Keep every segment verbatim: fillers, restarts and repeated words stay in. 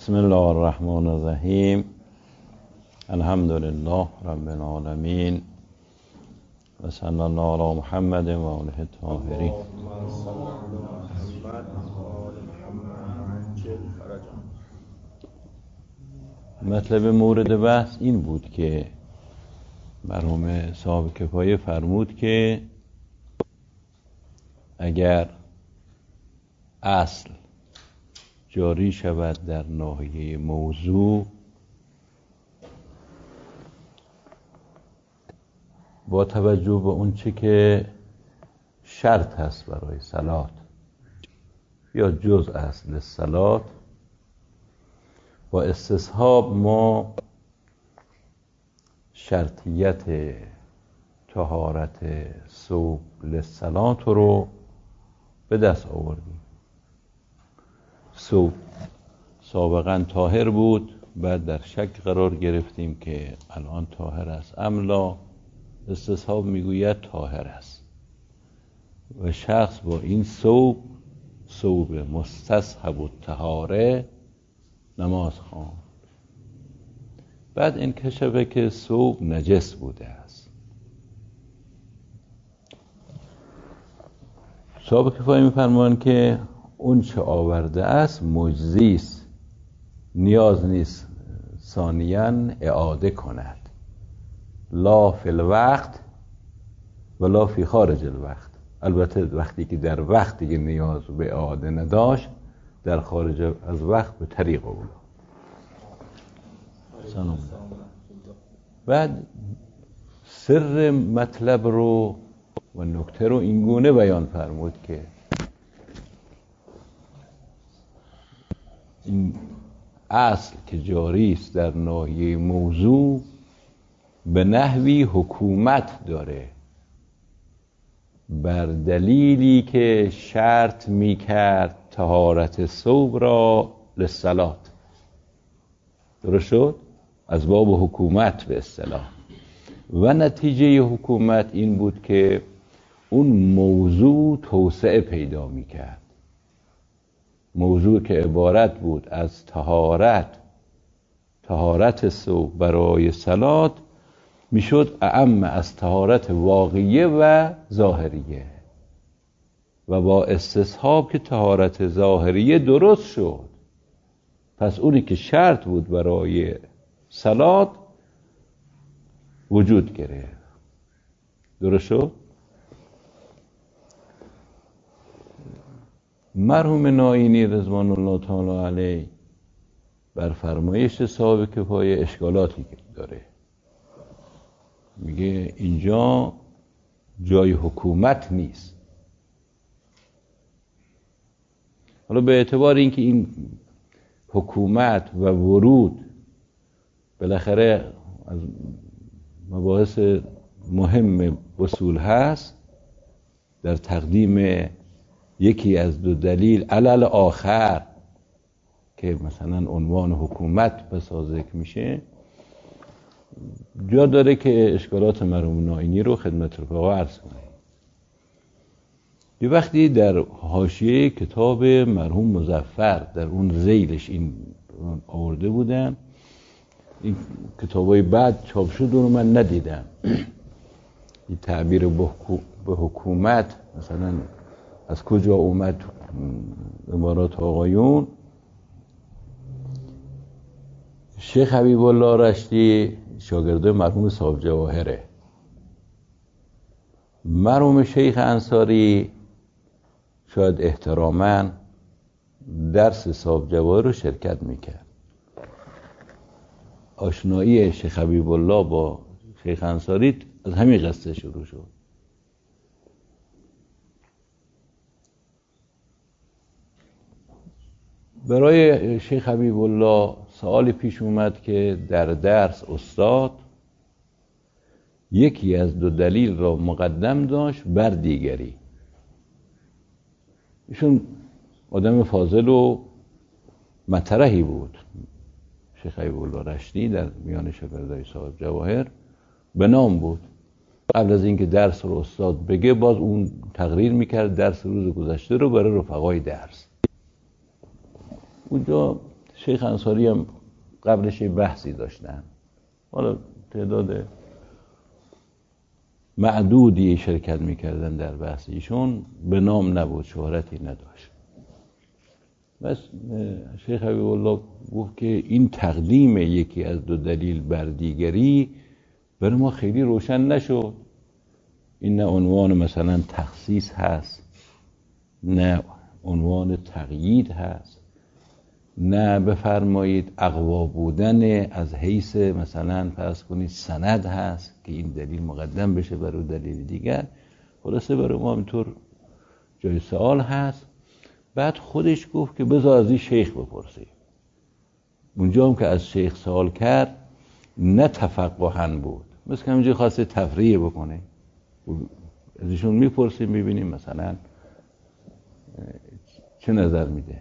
بسم الله الرحمن الرحیم. الحمد لله رب العالمین و صلی الله علی محمد و آله الطاهرین. مطلب مورد بحث این بود که مرحوم صاحب کفایه فرمود که اگر اصل جاری شود در ناحیه موضوع با توجه به اون چه که شرط هست برای صلات یا جز اصل صلات، با استصحاب ما شرطیت طهارت ثوب للصلات رو به دست آوردیم. ثوب سابقا طاهر بود، بعد در شک قرار گرفتیم که الان طاهر است ام لا. استصحاب میگوید طاهر است و شخص با این ثوب ثوب مستصحب الطهاره نماز خواند. بعد انکشف که ثوب نجس بوده است. صاحب کفایه میفرمایند که اون چه آورده است مجزی است، نیاز نیست ثانیاً اعاده کند، لا فی الوقت ولا فی خارج الوقت. البته وقتی که در وقتی که نیاز به اعاده نداشت، در خارج از وقت به طریق اولا. سلام. بعد سر مطلب رو و نکته رو اینگونه بیان فرمود که این اصل که جاری است در ناحیه موضوع به نحوی حکومت داره بر دلیلی که شرط میکرد طهارت ثوب را للصلات. درست شد؟ از باب حکومت به اصطلاح. و نتیجه حکومت این بود که اون موضوع توسعه پیدا میکرد. موضوع که عبارت بود از طهارت طهارت ثوب برای صلات میشد اعم از طهارت واقعیه و ظاهریه، و با استصحاب که طهارت ظاهریه درست شد، پس اونی که شرط بود برای صلات وجود گرفت. درست شد؟ مرحوم ناینی رضوان الله تعالی علیه بر فرمایش صاحب کفایه اشکالاتی داره. میگه اینجا جای حکومت نیست. حالا به اعتبار اینکه این حکومت و ورود بالاخره از مباحث مهم اصول هست، در تقدیم یکی از دو دلیل علل آخر که مثلا عنوان حکومت بسا ذکر میشه، جا داره که اشکالات مرحوم ناینی رو خدمت رفقا عرض کنیم. یه وقتی در حاشیه کتاب مرحوم مظفر در اون ذیلش این آورده بودن، این کتابای بعد چاپ شد رو من ندیدم. این تعبیر به حکومت مثلا از کجا اومد؟ عبارات آقایون شیخ حبیب الله رشتی شاگرد مرحوم صاحب جواهره. مرحوم شیخ انصاری شاید احتراما درس صاحب جواهر رو شرکت میکرد. آشنایی شیخ حبیب الله با شیخ انصاری از همین قصه شروع شد. برای شیخ حبیب الله سوالی پیش اومد که در درس استاد یکی از دو دلیل را مقدم داشت بر دیگری. ایشون آدم فاضل و مطرحی بود، شیخ حبیب الله رشتی، در میان شاگردای صاحب جواهر به نام بود. قبل از اینکه درس رو استاد بگه باز اون تقریر میکرد درس روز گذشته رو برای رفقای درس. اونجا شیخ انصاری هم قبلش یه بحثی داشتن، حالا تعداد معدودی شرکت میکردن در بحث ایشون، به نام نبود، شهرتی نداشت. بس شیخ حبیب الله گفت که این تقدیم یکی از دو دلیل بر دیگری برای ما خیلی روشن نشد. این نه عنوان مثلا تخصیص هست، نه عنوان تقیید هست، نه بفرمایید اقوا بودن از حیث مثلا فرض کنید سند هست که این دلیل مقدم بشه برای دلیل دیگر. خلاصه برای ما اینطور جای سوال هست. بعد خودش گفت که بذار از این شیخ بپرسیم. اونجا هم که از شیخ سوال کرد نه تفقهن بود، مثل که همینجا خواسته تفریح بکنه. از ایشون میپرسیم میبینیم مثلا چه نظر میده.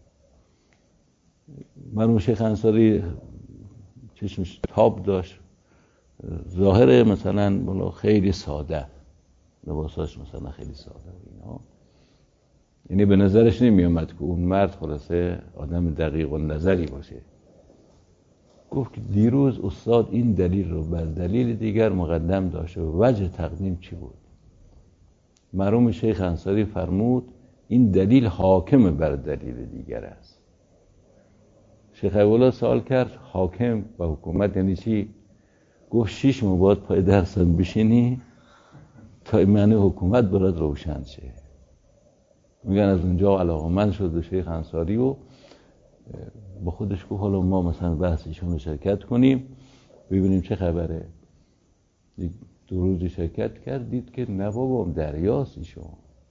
مرحوم شیخ انصاری چشمش تاب داشت، ظاهر مثلا خیلی ساده، لباساش مثلا خیلی ساده اینا، یعنی به نظرش نمی اومد که اون مرد خلاصه آدم دقیق و نظری باشه. گفت که دیروز استاد این دلیل رو بر دلیل دیگر مقدم داشته و وجه تقدیم چی بود؟ مرحوم شیخ انصاری فرمود این دلیل حاکم بر دلیل دیگر است. شیخ اولا سوال کرد حاکم و حکومت یعنی چی؟ گفت شیش ماه باید پای درسم بشینی تا معنی حکومت برات روشن شه. میگن از اونجا علاقمند شد به شیخ انصاری و با خودش گفت حالا ما مثلا بحثشون رو شرکت کنیم ببینیم چه خبره. دو روز شرکت کرد، دید که نه بابا دریاست ایشون.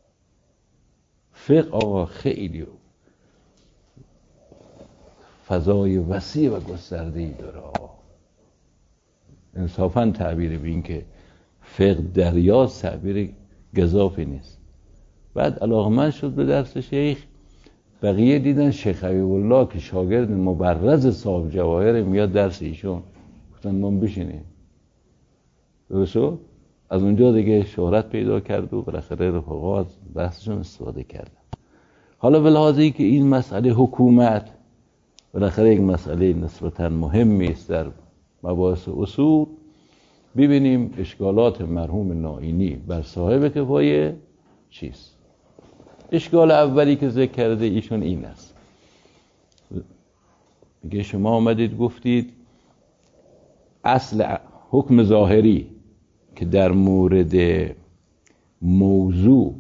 فقه آقا خیلی فضای وسیع و گسترده‌ای داره. انصافاً تعبیر به این که فقه دریاست تعبیر گزافی نیست. بعد علاقمند شد به درس شیخ. بقیه دیدن شیخ حبیب الله که شاگرد مبرز صاحب جواهر میاد درس ایشون، گفتن ما بشینیم. درسته؟ از اونجا دیگه شهرت پیدا کرد و بالاخره رفقا از بحثشون استفاده کردن. حالا به لحاظ ای که این مسئله حکومت بالاخره یک مسئله نسبتاً مهمی است در مباحث اصول، ببینیم اشکالات مرحوم نائینی بر صاحب کفایه چیست. اشکال اولی که ذکر کرده ایشون این است، میگه شما آمدید گفتید اصل حکم ظاهری که در مورد موضوع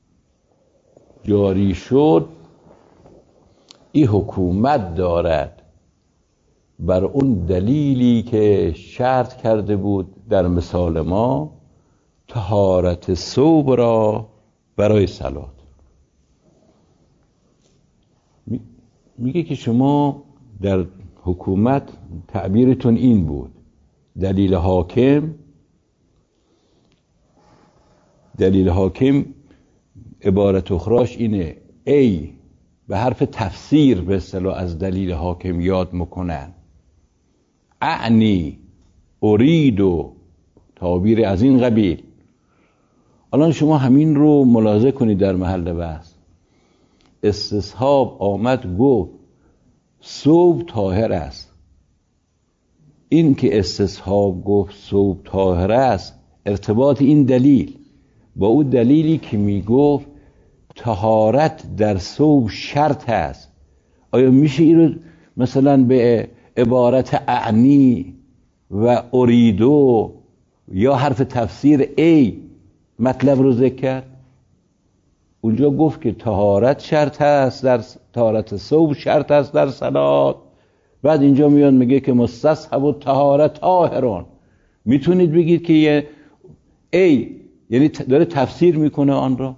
جاری شد این حکومت دارد بر اون دلیلی که شرط کرده بود در مثال ما طهارت ثوب را برای صلات. میگه که شما در حکومت تعبیرتون این بود دلیل حاکم، دلیل حاکم عبارت اخراش اینه ای به حرف تفسیر به اصطلاح از دلیل حاکم یاد میکنن، اعنی ارید و تعبیر از این قبیل. الان شما همین رو ملاحظه کنید در محل بحث. استصحاب آمد گفت ثوب طاهر است. این که استصحاب گفت ثوب طاهر است ارتباط این دلیل با اون دلیلی که میگفت طهارت در ثوب شرط است، آیا میشه این رو مثلا به عبارت اعنی و اریدو یا حرف تفسیر ای مطلب رو ذکر کرد؟ اونجا گفت که طهارت شرط است در طهارت ثوب شرط است در صلات. بعد اینجا میاد میگه که مستصحب و طهارت طاهرون. میتونید بگید که یه ای یعنی داره تفسیر میکنه آن را.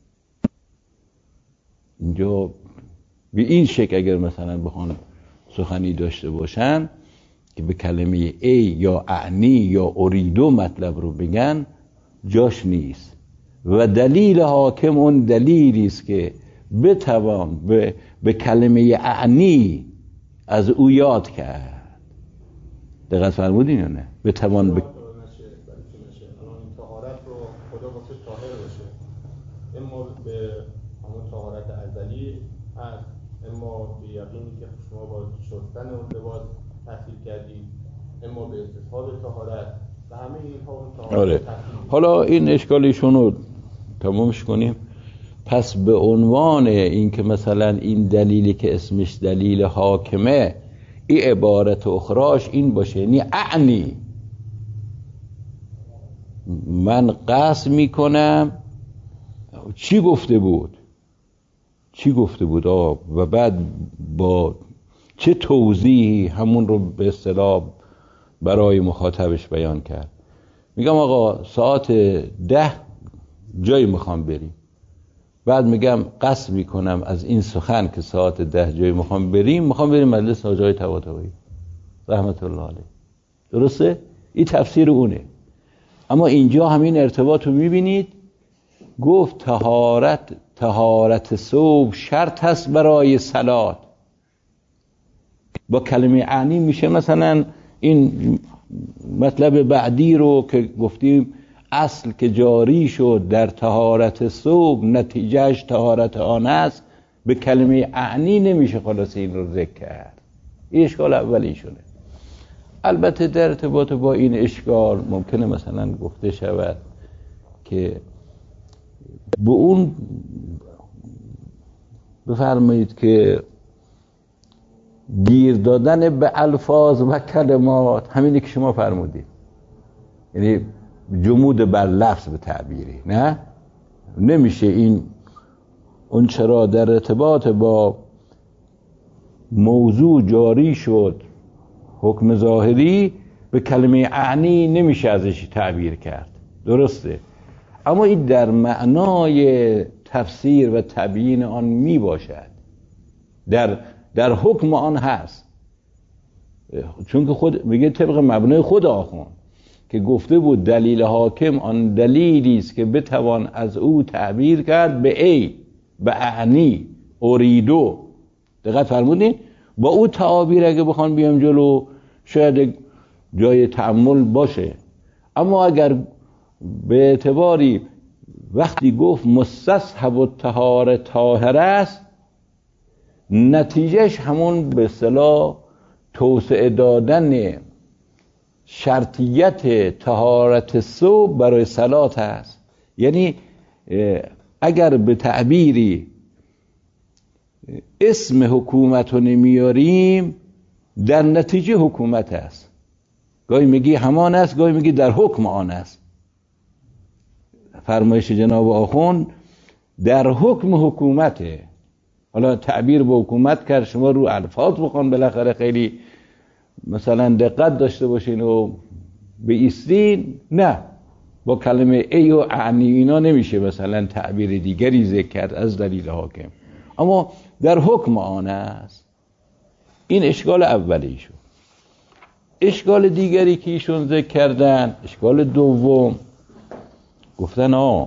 اینجا به این شکل اگر مثلا بخوان سخنی داشته باشن که به کلمه ای یا اعنی یا اریدو مطلب رو بگن جاش نیست. و دلیل حاکم اون دلیلی است که بتوان به, به کلمه اعنی از او یاد کرد. دقت فرمودین یا نه؟ بتوان به طهارت رو خدا واسه طاهر باشه، اما به همون طهارت ازلی هست، اما به یقینی که شما با شستن اون لباس تحصیل کردید، اما به استصحاب طهارت و همه اینها اون طهارت آره. حالا این اشکالیشون رو تمامش کنیم. پس به عنوان این که مثلا این دلیلی که اسمش دلیل حاکمه، این عبارت اخراش این باشه، یعنی اعنی من قصد میکنم چی گفته بود چی گفته بود آه و بعد با چه توضیحی همون رو به اصطلاح برای مخاطبش بیان کرد. میگم آقا ساعت ده جایی میخوام بریم، بعد میگم قصد میکنم از این سخن که ساعت ده جایی میخوام بریم میخوام بریم مجلس حاج آقای طباطبایی رحمت الله علیه. درسته؟ این تفسیر اونه. اما اینجا همین ارتباط رو میبینید، گفت طهارت طهارت ثوب شرط هست برای صلات. با کلمه اعنی میشه مثلا این مطلب بعدی رو که گفتیم اصل که جاری شد در طهارت ثوب نتیجهش طهارت آن است، به کلمه اعنی نمیشه خلاص این رو ذکر کرد. این اشکال اولی شده. البته در ارتباط با این اشکال ممکنه مثلا گفته شود که به اون بفرمایید که گیر دادن به الفاظ و کلمات همینی که شما فرمودید، یعنی جمود بر لفظ به تعبیری، نه نمیشه این اون چرا در ارتباط با موضوع جاری شد حکم ظاهری به کلمه اعنی نمیشه ازش تعبیر کرد. درسته؟ اما این در معنای تفسیر و تبیین آن می باشد، در در حکم آن هست، چون که خود میگه طبق مبنای خود آخوند که گفته بود دلیل حاکم آن دلیلی است که بتوان از او تعبیر کرد به ای، به اعنی، اریدو. دقت فرمودین؟ با او تعابیر اگه بخوان بیام جلو شاید جای تأمل باشه، اما اگر به اعتباری وقتی گفت مستصحب الطهاره طاهر است، نتیجهش همون به اصطلاح توسعه دادن شرطیت طهارت ثوب برای صلات هست. یعنی اگر به تعبیری اسم حکومت رو نمیاریم در نتیجه حکومت هست، گاهی میگی همان است، گاهی میگی در حکم آن است. فرمایش جناب آخوند در حکم حکومته. حالا تعبیر به حکومت کرد، شما رو الفاظ بخوان بالاخره خیلی مثلا دقت داشته باشین و به ایستین، نه با کلمه ای و اعنی اینا نمیشه مثلا تعبیر دیگری ذکر کرد از دلیل حاکم، اما در حکم آن است. این اشکال اولی شد. اشکال دیگری که ایشون ذکر کردن، اشکال دوم، گفتن آه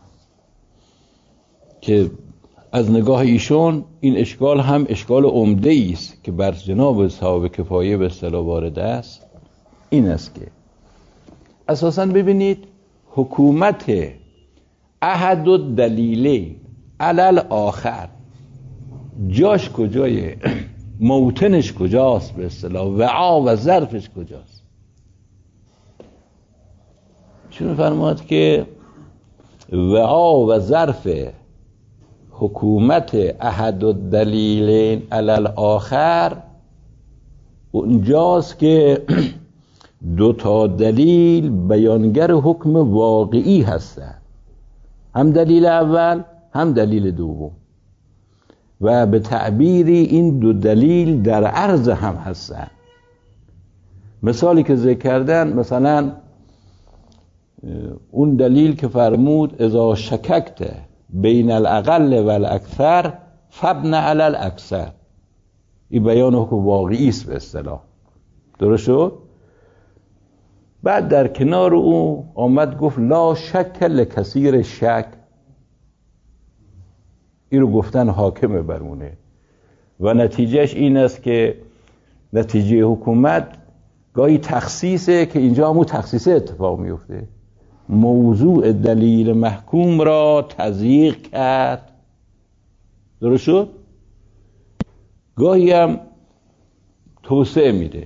که از نگاه ایشون این اشکال هم اشکال عمده است که بر جناب صاحب کفایه به اصطلاح وارد است. این است که اساساً ببینید حکومت احد الدلیلین علل آخر جاش کجایه، موطنش کجاست، به اصطلاح وعا و ظرفش کجاست. چون فرماد که وعا و ظرف حکومت احد الدلیلین علل آخر اونجاست که دو تا دلیل بیانگر حکم واقعی هستند، هم دلیل اول هم دلیل دوم، و به تعبیری این دو دلیل در عرض هم هستند. مثالی که ذکر کردن مثلا اون دلیل که فرمود اذا شککت بین الاقل و الاکثر فبن علی الاکثر، این بیان حکم واقعی است به اصطلاح. درست شد؟ بعد در کنار او آمد گفت لا شک لکثیر شک، این رو گفتن حاکمه برمونه و نتیجهش این است که نتیجه حکومت گاهی تخصیصه که اینجا همون تخصیصه اتفاق میفته، موضوع دلیل محکوم را تضییق کرد. درست شد؟ گاهی هم توسعه میده،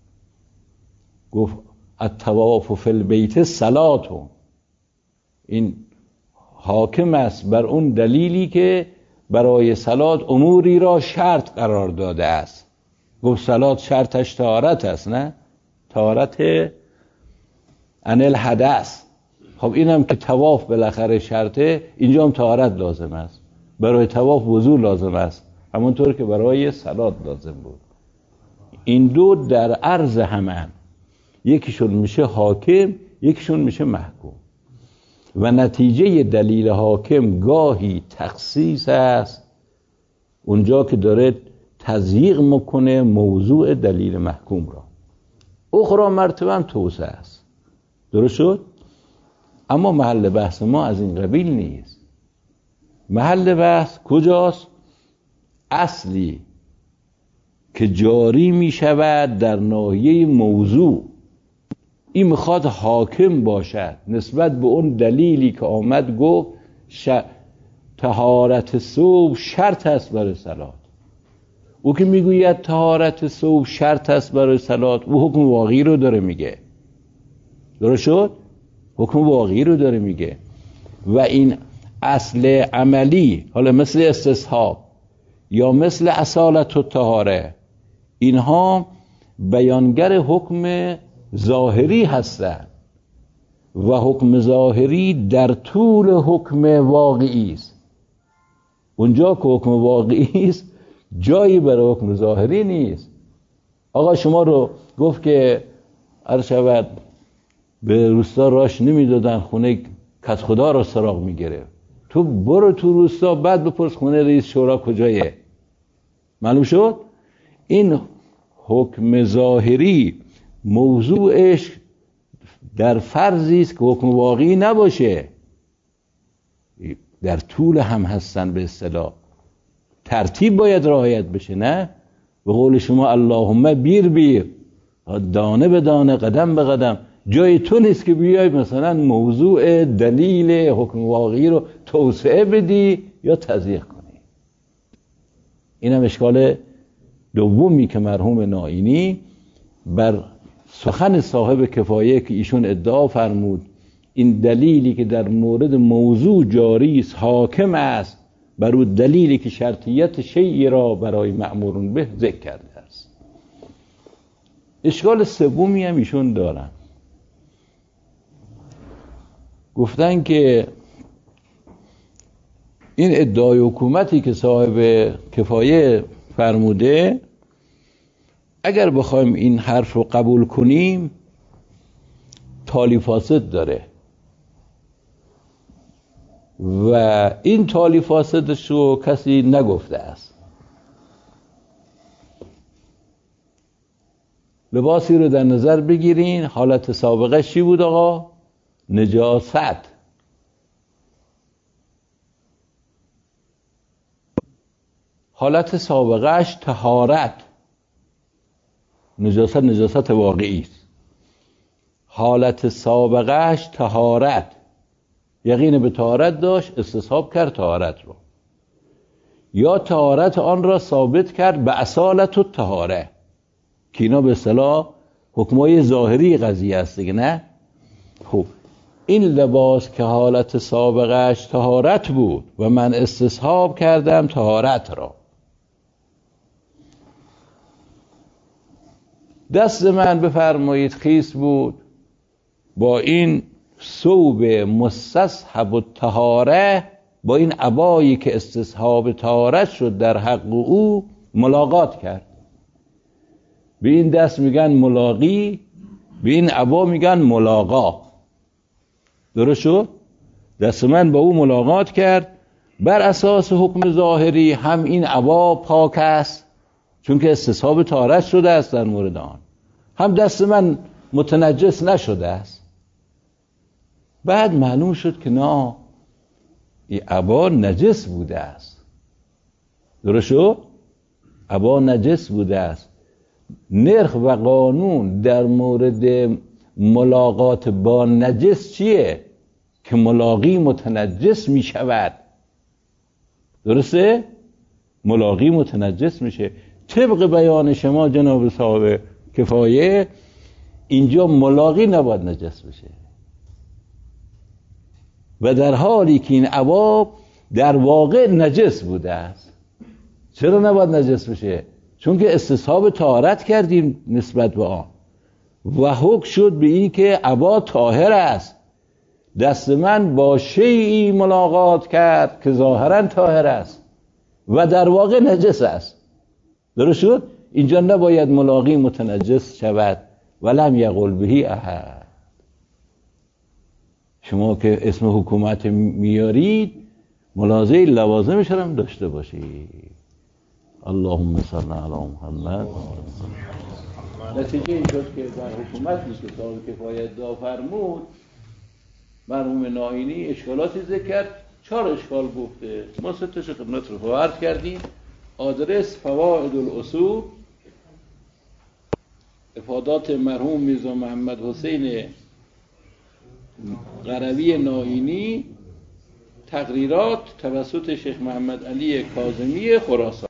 گفت الطواف فی البیت صلاتون، این حاکم است بر اون دلیلی که برای صلات اموری را شرط قرار داده است. گفت صلات شرطش طهارت است، نه؟ طهارت عن الحدث. خب اینم که طواف بالاخره شرطه، اینجا هم طهارت لازم است. برای طواف وضو لازم است، همونطور که برای صلات لازم بود. این دو در عرض همن، یکیشون میشه حاکم، یکیشون میشه محکوم. و نتیجه دلیل حاکم گاهی تخصیص است، اونجا که داره تضییق میکنه موضوع دلیل محکوم را. اخرى مرتبه توسعه است. درست شد؟ اما محل بحث ما از این قبیل نیست. محل بحث کجاست؟ اصلی که جاری می شود در ناحیه موضوع، این میخواد حاکم باشد نسبت به اون دلیلی که آمد گفت ش... طهارت ثوب شرط است برای صلات. او که میگوید طهارت ثوب شرط است برای صلات، او حکم واقعی رو داره میگه. درست شد؟ حکم واقعی رو داره میگه. و این اصل عملی، حالا مثل استصحاب یا مثل اصالت الطهاره، اینها بیانگر حکم ظاهری هستند و حکم ظاهری در طول حکم واقعی است. اونجا که حکم واقعی است جایی برای حکم ظاهری نیست. آقا شما رو گفت که عرض شود به روستا راش نمیدادن، خونه کس خدا رو سراغ میگرفت، تو برو تو روستا بعد بپرس خونه رئیس شورا کجایه. معلوم شد؟ این حکم ظاهری موضوعش در فرضی است که حکم واقعی نباشه، در طول هم هستن. به اصطلاح ترتیب باید رعایت بشه، نه؟ به قول شما اللهم بیر بیر، دانه به دانه، قدم به قدم. جای تو نیست که بیای مثلا موضوع دلیل حکم واقعی رو توسعه بدی یا تضییق کنی. این هم اشکال دومی که مرحوم نائینی بر سخن صاحب کفایه که ایشون ادعا فرمود این دلیلی که در مورد موضوع جاری است حاکم است بر اون دلیلی که شرطیت شیئی را برای مأمورون به ذکر کرده است. اشکال سومی هم ایشون دارن، گفتن که این ادعای حکومتی که صاحب کفایه فرموده، اگر بخوایم این حرف رو قبول کنیم تالی فاسد داره و این تالی فاسدش رو کسی نگفته است. لباسی رو در نظر بگیرین، حالت سابقه چی بود آقا؟ نجاست. حالت سابقهش طهارت. نجاست نجاست واقعی است. حالت سابقهش طهارت، یقین به طهارت داشت، استصحاب کرد طهارت رو، یا طهارت آن را ثابت کرد به اصالت الطهاره، که اینا به اصطلاح حکمای ظاهری قضیه است دیگه، نه؟ خب این لباس که حالت سابقهش طهارت بود و من استصحاب کردم طهارت را، دست من بفرمایید خیس بود، با این ثوب مستصحب الطهاره، با این عبایی که استصحاب طهارت شد در حق او ملاقات کرد. به این دست میگن ملاقی، به این عبا میگن ملاقا. درست شد؟ دست من با او ملاقات کرد، بر اساس حکم ظاهری هم این عبا پاک است چون که استصحاب طهارت شده است در مورد آن، هم دست من متنجس نشده است. بعد معلوم شد که نه، این عبا نجس بوده است. درست شد؟ عبا نجس بوده است. نرخ و قانون در مورد ملاقات با نجس چیه؟ که ملاقی متنجس می شود. درسته؟ ملاقی متنجس میشه. طبق بیان شما جناب صاحب کفایه اینجا ملاقی نباید نجس بشه، و در حالی که این عبا در واقع نجس بوده است. چرا نباید نجس بشه؟ چون که استصحاب طهارت کردیم نسبت به آن و حکم شد به این که عبا طاهر است. دست من با شیئی ملاقات کرد که ظاهرا طاهر است و در واقع نجس است. درست شد؟ اینجا نباید ملاقی متنجس شود ولم یقل بهی احد. شما که اسم حکومت میارید ملاحظه لوازمش هم داشته باشید. اللهم صل علی محمد. نتیجه این شد که در حکومتی که صاحب کفایت دا فرمود مرحوم ناینی اشکالاتی ذکر کرد، چهار اشکال گفته، ما سه تاش خدمت رو عرض کردیم. آدرس فواید الاصول، افادات مرحوم میرزا محمد حسین قروی ناینی، تقریرات توسط شیخ محمد علی کاظمی خراسان.